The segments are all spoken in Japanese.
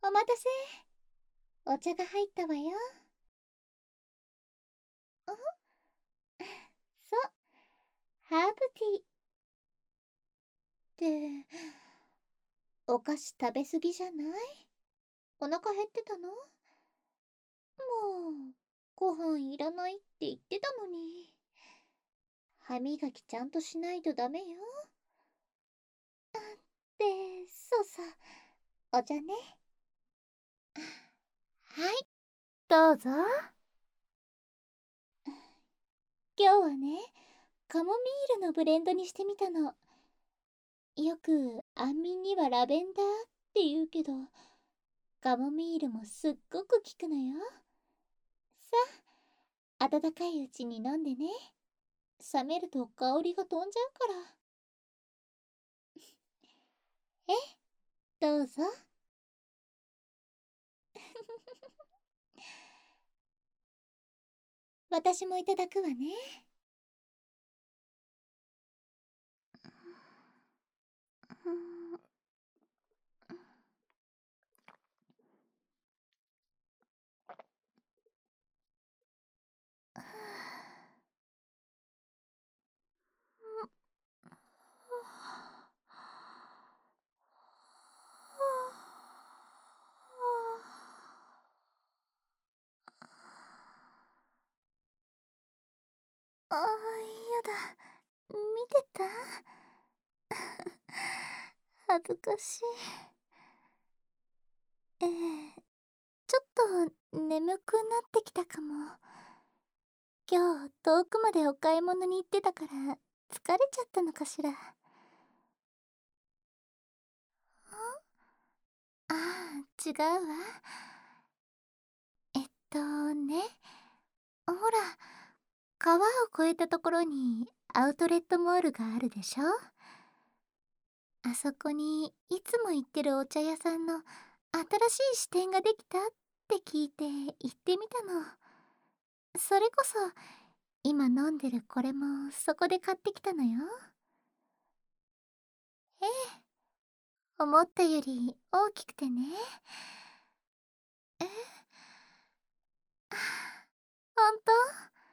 お待たせ。お茶が入ったわよ。そう、ハーブティーって、お菓子食べ過ぎじゃない？お腹減ってたの？もう、ご飯いらないって言ってたのに。歯磨きちゃんとしないとダメよ。で、そうそう、お茶ね。はい、どうぞ。今日はね、カモミールのブレンドにしてみたの。よく安眠にはラベンダーって言うけど、カモミールもすっごく効くのよ。さあ、温かいうちに飲んでね。冷めると香りが飛んじゃうから。え、どうぞ。私もいただくわね。ああ、やだ。見てた？恥ずかしい。ちょっと眠くなってきたかも。今日遠くまでお買い物に行ってたから疲れちゃったのかしら。ああ、違うわ。ね、ほら、川を越えたところにアウトレットモールがあるでしょ？あそこにいつも行ってるお茶屋さんの新しい支店ができたって聞いて行ってみたの。それこそ今飲んでるこれもそこで買ってきたのよ。ええ、思ったより大きくてね。え、ほんと？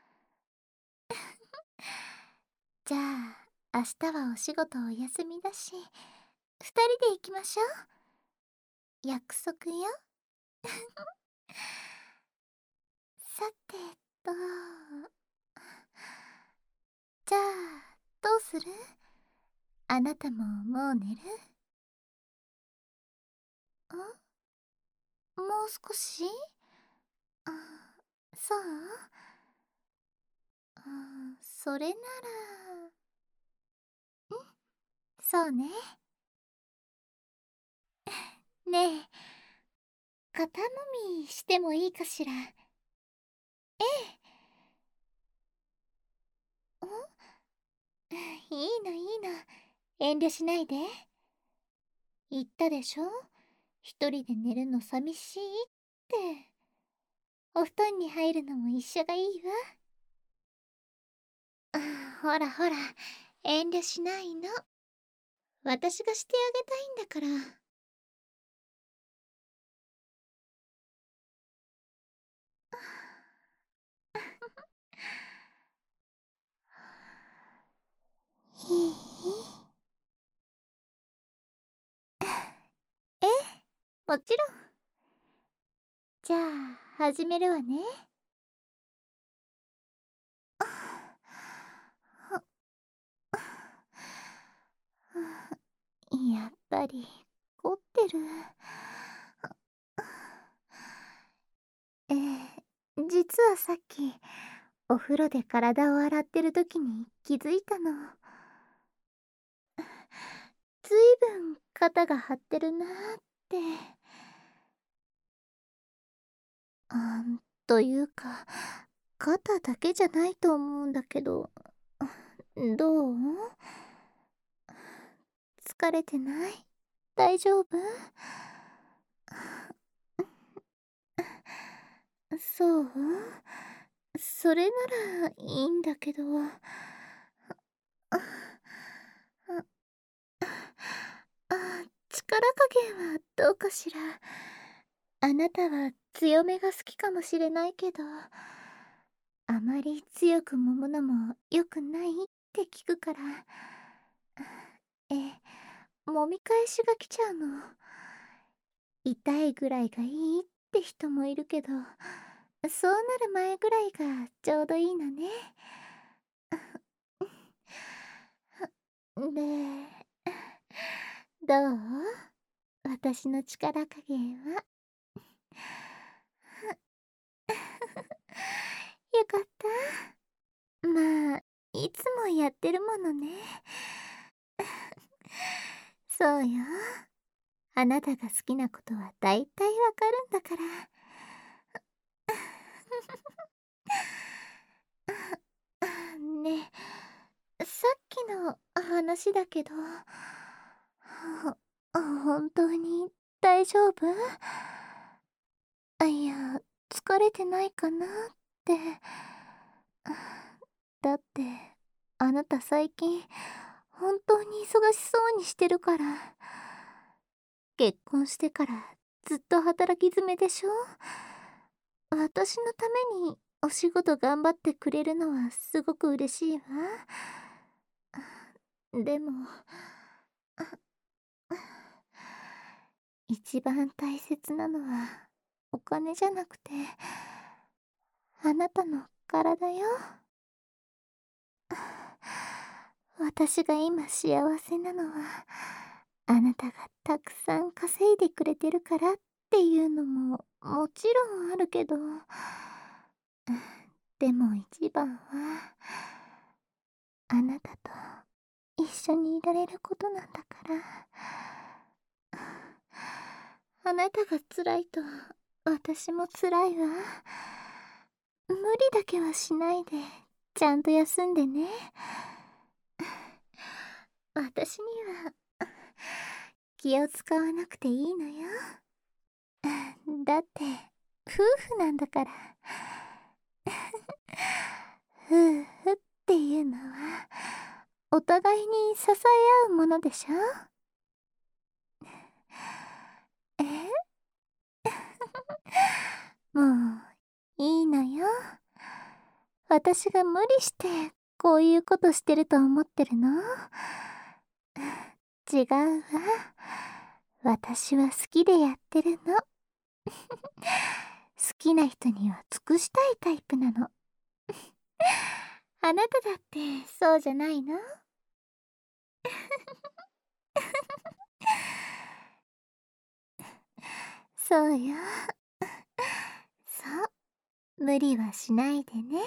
じゃあ明日はお仕事お休みだし、二人で行きましょう。約束よ。さてと、じゃあどうする？あなたももう寝る？もう少し？あ、そう？それなら、そうね。ねえ、肩もみしてもいいかしら？ええ。いいのいいの。遠慮しないで。言ったでしょ？一人で寝るの寂しいって。お布団に入るのも一緒がいいわ。ほらほら、遠慮しないの。私がしてあげたいんだから。いい？ええ、もちろん。じゃあ、始めるわね。やっぱり凝ってる。実はさっきお風呂で体を洗ってる時に気づいたの。ずいぶん肩が張ってるなーって。というか肩だけじゃないと思うんだけど。どう？疲れてない？大丈夫？そう？それならいいんだけど。力加減はどうかしら？ あなたは強めが好きかもしれないけど、あまり強く揉むのも良くないって聞くから。ええ、揉み返しが来ちゃうの。痛いぐらいがいいって人もいるけど、そうなる前ぐらいがちょうどいいのね。で、どう？私の力加減は。よかった。まあ、いつもやってるものね。そうよ。あなたが好きなことはだいたいわかるんだから。ねえ、さっきの話だけど、本当に大丈夫？いや、疲れてないかなって。だって、あなた最近、本当に忙しそうにしてるから。結婚してからずっと働き詰めでしょ？私のためにお仕事頑張ってくれるのはすごく嬉しいわ。でも、一番大切なのはお金じゃなくて、あなたの体よ。私が今幸せなのは、あなたがたくさん稼いでくれてるからっていうのももちろんあるけど、でも一番は、あなたと一緒にいられることなんだから。あなたが辛いと私も辛いわ。無理だけはしないで、ちゃんと休んでね。私には気を使わなくていいのよ。だって夫婦なんだから。夫婦っていうのはお互いに支え合うものでしょ？えもういいのよ。私が無理してこういうことしてると思ってるの？違うわ。私は好きでやってるの。好きな人には尽くしたいタイプなの。あなただってそうじゃないの？そうよ。そう、無理はしないでね。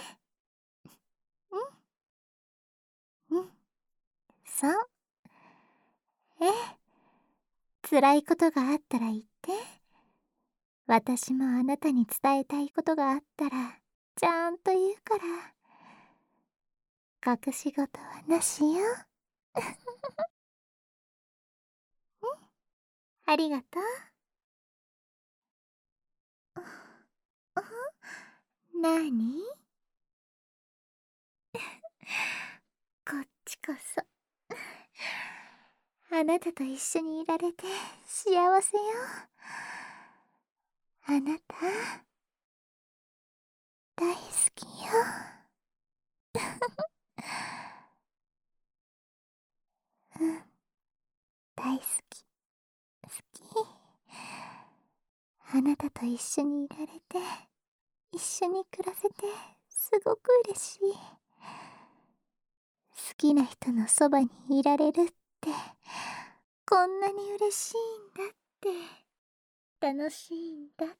うん、うん、そう。ええ、辛いことがあったら言って。私もあなたに伝えたいことがあったら、ちゃんと言うから。隠し事はなしよ。ありがとう。なに？こっちこそ。あなたと一緒にいられて幸せよ。あなた、大好きよ。うん、大好き。好き。あなたと一緒にいられて、一緒に暮らせて、すごく嬉しい。好きな人のそばにいられるって、こんなに嬉しいんだって、楽しいんだって、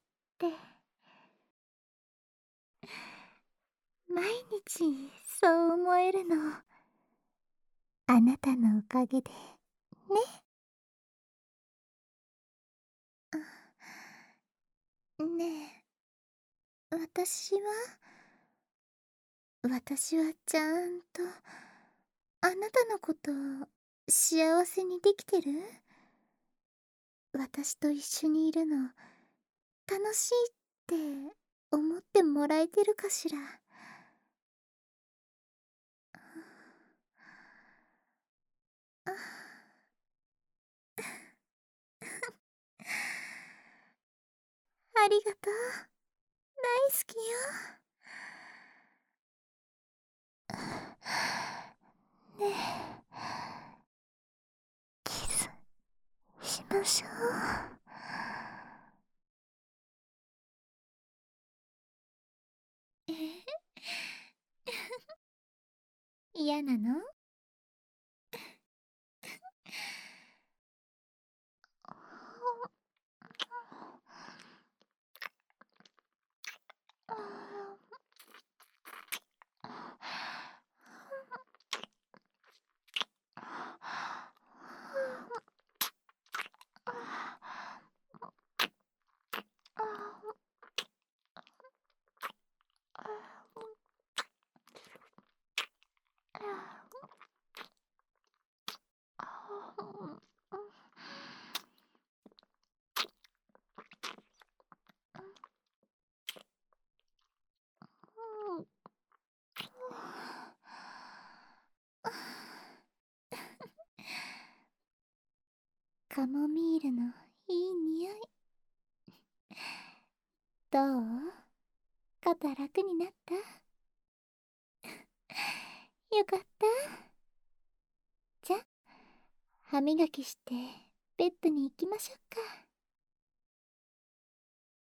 毎日そう思えるの、あなたのおかげで、ね。ねえ、私はちゃんと、あなたのこと幸せにできてる？私と一緒にいるの楽しいって思ってもらえてるかしら？あ、 ありがとう。大好きよ。ねえ、キスしましょう。嫌なの？カモミールのいい匂い。どう？肩楽になった？よかった。じゃ、歯磨きしてベッドに行きましょうか。